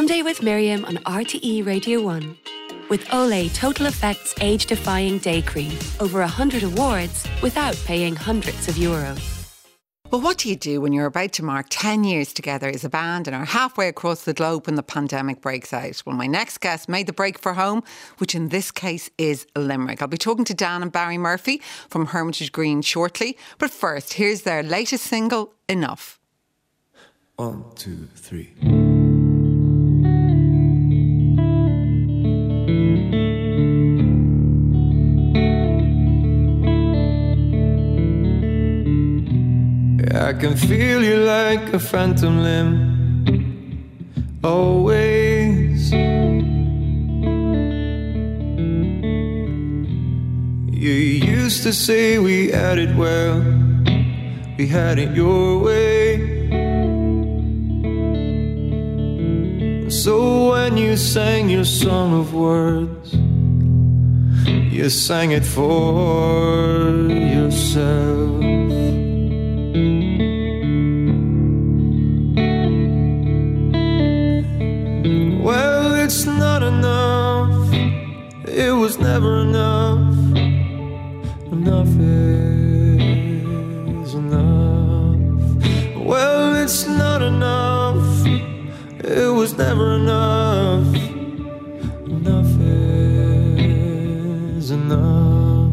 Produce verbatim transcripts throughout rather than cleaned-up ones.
Sunday with Miriam on R T E Radio one. With Olay Total Effects Age-Defying Day Cream. Over one hundred awards without paying hundreds of euros. Well, what do you do when you're about to mark ten years together as a band and are halfway across the globe when the pandemic breaks out? Well, my next guest made the break for home, which in this case is Limerick. I'll be talking to Dan and Barry Murphy from Hermitage Green shortly. But first, here's their latest single, Enough. One, two, three. I can feel you like a phantom limb, always. You used to say we had it well, we had it your way. So when you sang your song of words, you sang it for yourself. Well, it's not enough. It was never enough. Enough is enough. Well, it's not enough. It was never enough. Enough is enough.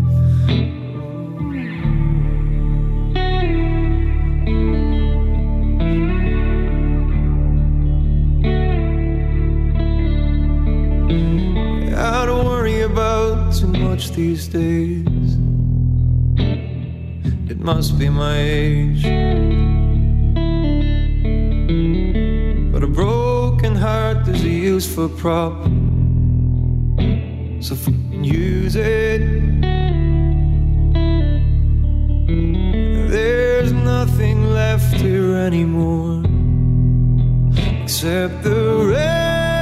I don't worry about too much these days. It must be my age. But a broken heart is a useful prop, so f***ing use it. There's nothing left here anymore except the rain.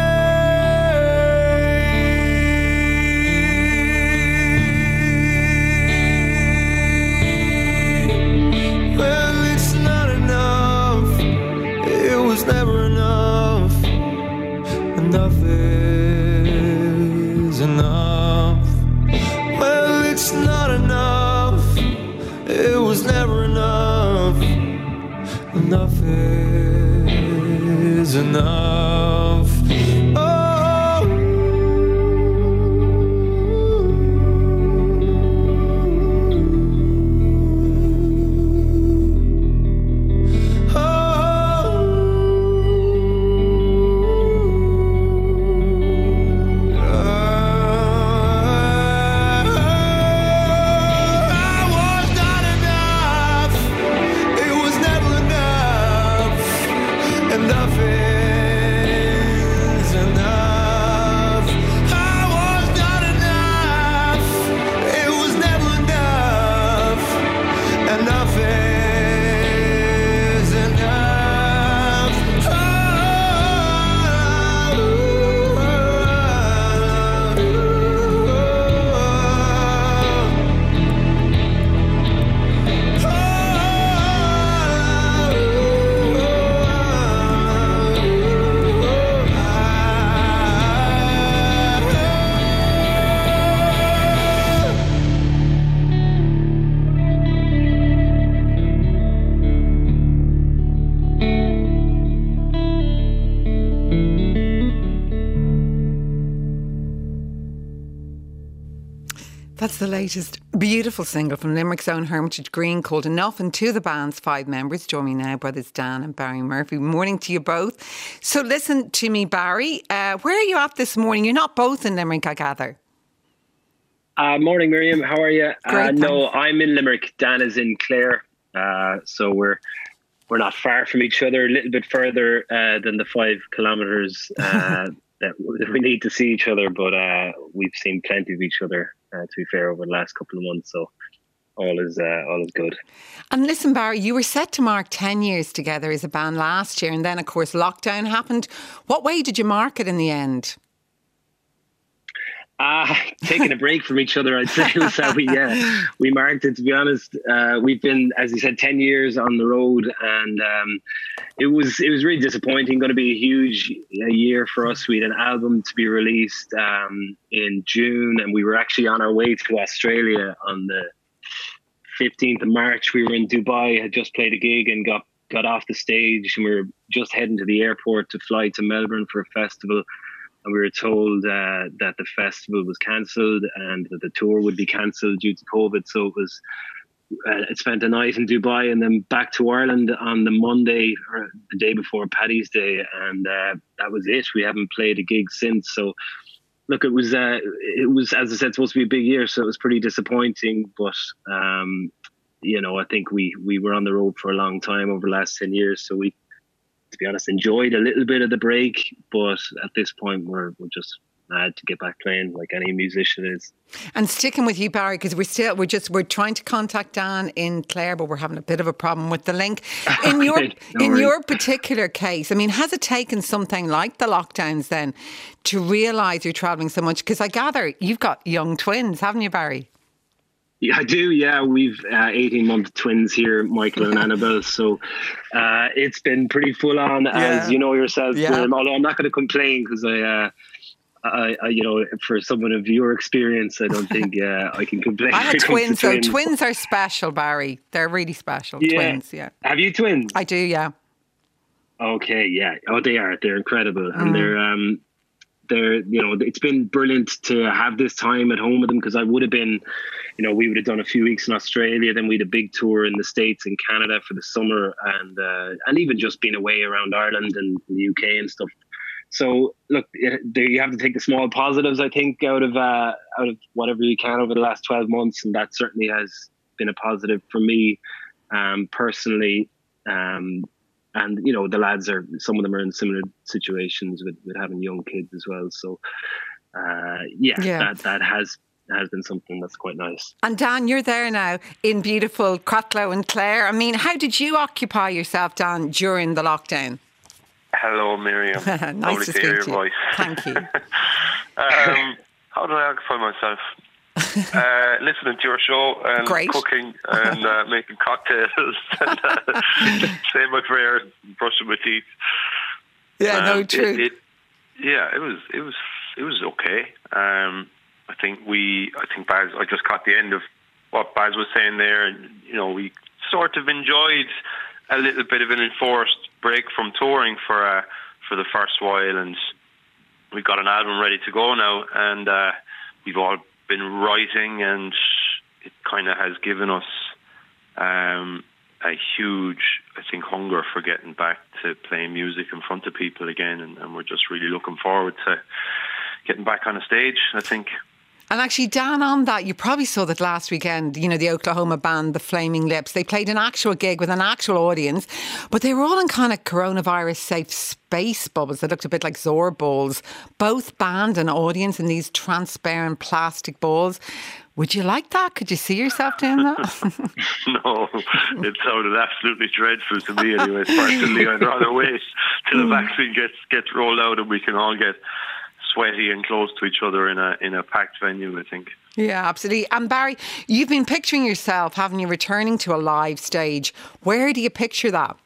Never enough. Enough is enough. Well, it's not enough. It was never enough. Enough is enough. That's the latest beautiful single from Limerick's own Hermitage Green called Enough, and two of the band's five members join me now, brothers Dan and Barry Murphy. Morning to you both. So listen to me, Barry. Uh, where are you at this morning? You're not both in Limerick, I gather. Uh, morning, Miriam. How are you? Great, uh, no, I'm in Limerick. Dan is in Clare. Uh, so we're we're not far from each other, a little bit further uh, than the five kilometres uh, that we need to see each other. But uh, we've seen plenty of each other, uh, to be fair, over the last couple of months. So all is uh, all is good. And listen, Barry, you were set to mark ten years together as a band last year. And then, of course, lockdown happened. What way did you mark it in the end? Uh, taking a break from each other, I'd say, was how we, uh, we marked it, to be honest. Uh, we've been, as you said, ten years on the road, and um, it was it was really disappointing. Going to be a huge uh, year for us. We had an album to be released um, in June, and we were actually on our way to Australia on the fifteenth of March. We were in Dubai, had just played a gig and got, got off the stage, and we were just heading to the airport to fly to Melbourne for a festival. And we were told uh, that the festival was cancelled and that the tour would be cancelled due to COVID. So it was, uh, it spent a night in Dubai and then back to Ireland on the Monday or the day before Paddy's Day. And uh, that was it. We haven't played a gig since. So look, it was, uh, it was, as I said, supposed to be a big year. So it was pretty disappointing. But, um, you know, I think we, we were on the road for a long time over the last ten years. So we, to be honest, enjoyed a little bit of the break, but at this point we're, we're just mad to get back playing like any musician is. And sticking with you, Barry, because we're still we're just we're trying to contact Dan in Clare, but we're having a bit of a problem with the link. In your Okay, no in worries. your particular case, I mean, has it taken something like the lockdowns then to realise you're travelling so much? Because I gather you've got young twins, haven't you, Barry? Yeah, I do. Yeah, we've uh, eighteen month twins here, Michael and Annabelle. So uh, it's been pretty full on, Yeah. as you know yourself. Yeah. Um, although I'm not going to complain because I, uh, I, I, you know, for someone of your experience, I don't think uh, I can complain. I when had it comes to twins, so twins. twins are special, Barry. They're really special. Yeah. Twins, yeah. Have you twins? I do, yeah. Okay, yeah. Oh, they are. They're incredible, Mm. and they're um, they're you know, it's been brilliant to have this time at home with them because I would have been, you know, we would have done a few weeks in Australia, then we had a big tour in the States and Canada for the summer, and uh, and even just being away around Ireland and the U K and stuff. So look, there you have to take the small positives, I think, out of uh, out of whatever you can over the last twelve months, and that certainly has been a positive for me um, personally. Um, And, you know, the lads are, some of them are in similar situations with, with having young kids as well. So, uh, yeah, Yeah. that that has has been something that's quite nice. And Dan, you're there now in beautiful Cratloe and Clare. I mean, how did you occupy yourself, Dan, during the lockdown? Hello, Miriam. Nice Lovely to to hear speak your to you. voice. Thank you. um, how did I occupy myself? uh, listening to your show and Great. cooking and uh, making cocktails and uh, saying my prayers, brushing my teeth. Yeah, no, Um, true. It, it, yeah, it was, it was, it was okay. Um, I think we, I think Baz, I just caught the end of what Baz was saying there, and you know, we sort of enjoyed a little bit of an enforced break from touring for uh, for the first while, and we've got an album ready to go now, and uh, we've all been writing, and it kind of has given us um, a huge, I think, hunger for getting back to playing music in front of people again, and, and we're just really looking forward to getting back on a stage, I think. And actually, Dan, on that, you probably saw that last weekend, you know, the Oklahoma band, the Flaming Lips, they played an actual gig with an actual audience, but they were all in kind of coronavirus safe space bubbles that looked a bit like Zorb balls, both band and audience in these transparent plastic balls. Would you like that? Could you see yourself doing that? No, it sounded absolutely dreadful to me anyway. Personally, I'd rather wait till the vaccine gets gets rolled out and we can all get sweaty and close to each other in a in a packed venue, I think. Yeah, absolutely. And Barry, you've been picturing yourself, haven't you, returning to a live stage. Where do you picture that?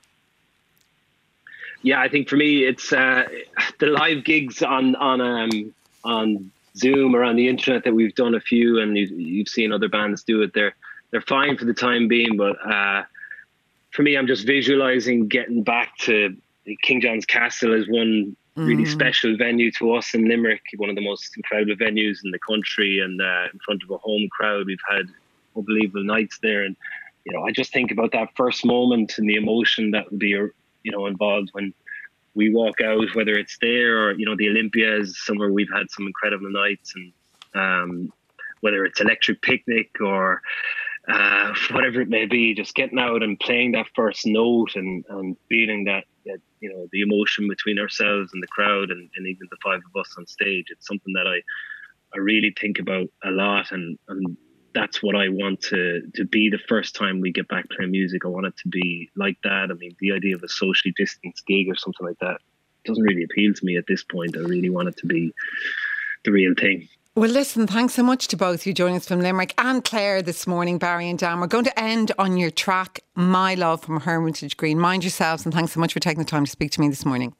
Yeah, I think for me, it's uh, the live gigs on on um, on Zoom or on the internet that we've done a few, and you've, you've seen other bands do it. They're they're fine for the time being, but uh, for me, I'm just visualizing getting back to King John's Castle as one really mm. special venue to us in Limerick, one of the most incredible venues in the country, and uh, in front of a home crowd. We've had unbelievable nights there, and you know, I just think about that first moment and the emotion that would be, you know, involved when we walk out, whether it's there or, you know, the Olympia is somewhere we've had some incredible nights, and um, whether it's Electric Picnic or uh, whatever it may be, just getting out and playing that first note and, and feeling that, that, you know, the emotion between ourselves and the crowd and, and even the five of us on stage. It's something that I, I really think about a lot, and, and that's what I want to, to be the first time we get back playing music. I want it to be like that. I mean, the idea of a socially distanced gig or something like that doesn't really appeal to me at this point. I really want it to be the real thing. Well, listen, thanks so much to both of you joining us from Limerick and Clare this morning, Barry and Dan. We're going to end on your track, My Love from Hermitage Green. Mind yourselves, and thanks so much for taking the time to speak to me this morning.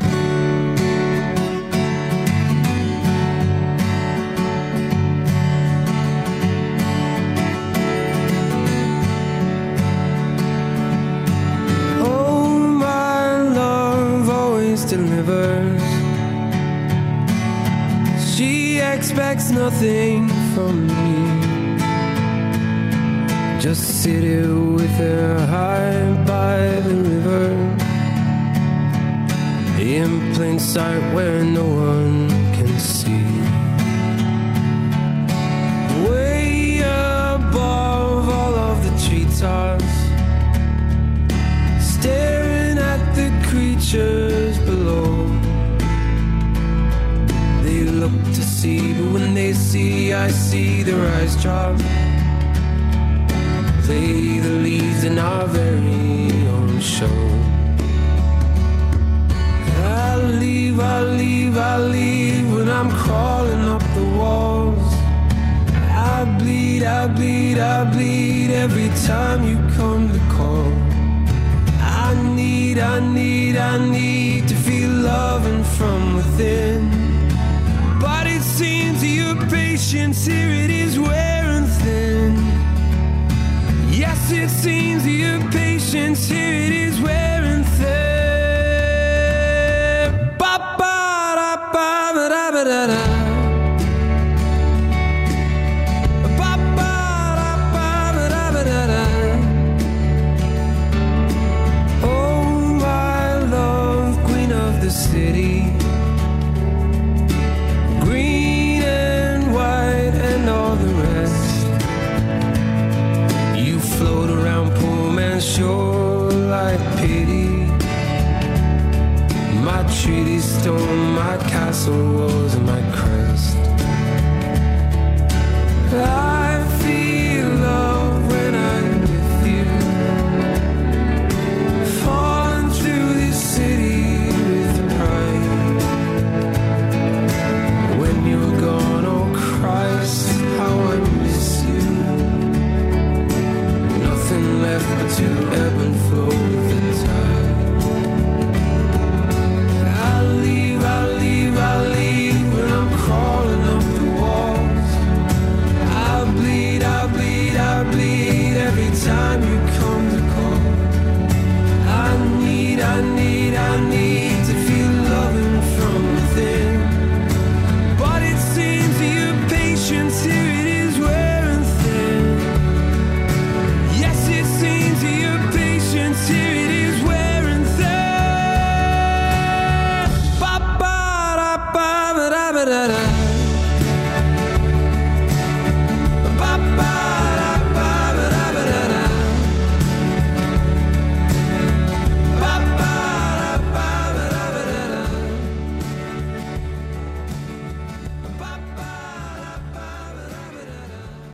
Oh, my love always delivers. She expects nothing from me. Just sit here with her high by the river, in plain sight where no one can see. Way above all of the treetops, staring at the creatures below. They look to see, but when they see, I see their eyes drop. Play the leaves in our very own show. I leave, I leave, I leave when I'm crawling up the walls. I bleed, I bleed, I bleed every time you come to call. I need, I need, I need to feel loving from within. But it seems that your patience here, it is wearing thin. Yes, it seems that your patience here, it is wearing thin. Ba ba da ba ba da ba da da. Ba ba da ba ba da ba da da. Oh, my love, queen of the city. Sure like pity. My treaty stone, my castle walls and my crest. I feel love when I'm with you, falling through this city with pride. When you're gone, oh Christ, how I miss you. Nothing left but to ebb and flow with the tide. I leave, I leave, I leave when I'm crawling up the walls. I bleed, I bleed, I bleed every time you come to call. I need, I need, I need to feel loving from within. But it seems that your patience here, it is wearing thin. Yes, it seems that your patience here, it is wearing thin. Ba ba da ba ba da ba da da.